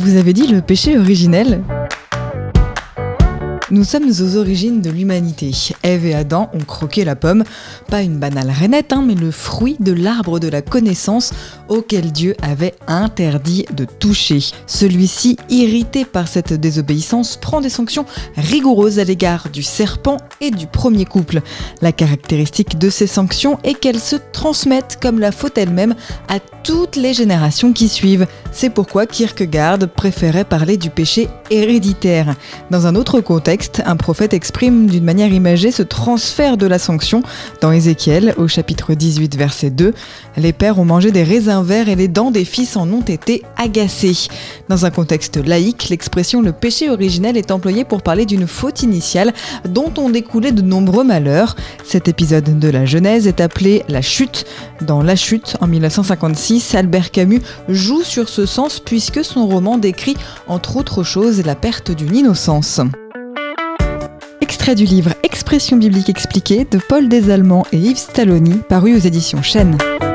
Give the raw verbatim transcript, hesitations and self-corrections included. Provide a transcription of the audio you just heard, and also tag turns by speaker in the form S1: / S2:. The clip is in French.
S1: Vous avez dit le péché originel ? Nous sommes aux origines de l'humanité. Ève et Adam ont croqué la pomme, pas une banale rainette, hein, mais le fruit de l'arbre de la connaissance auquel Dieu avait interdit de toucher. Celui-ci, irrité par cette désobéissance, prend des sanctions rigoureuses à l'égard du serpent et du premier couple. La caractéristique de ces sanctions est qu'elles se transmettent comme la faute elle-même à toutes les générations qui suivent. C'est pourquoi Kierkegaard préférait parler du péché héréditaire. Dans un autre contexte, un prophète exprime d'une manière imagée ce transfert de la sanction. Dans Ézéchiel, au chapitre dix-huit, verset deux, « Les pères ont mangé des raisins verts et les dents des fils en ont été agacées ». Dans un contexte laïque, l'expression « le péché originel » est employée pour parler d'une faute initiale dont ont découlé de nombreux malheurs. Cet épisode de la Genèse est appelé « la chute ». Dans La Chute, en mille neuf cent cinquante-six, Albert Camus joue sur ce sens puisque son roman décrit, entre autres choses, la perte d'une innocence. Extrait du livre Expression biblique expliquée de Paul Desallemands et Yves Stalloni, paru aux éditions Chênes.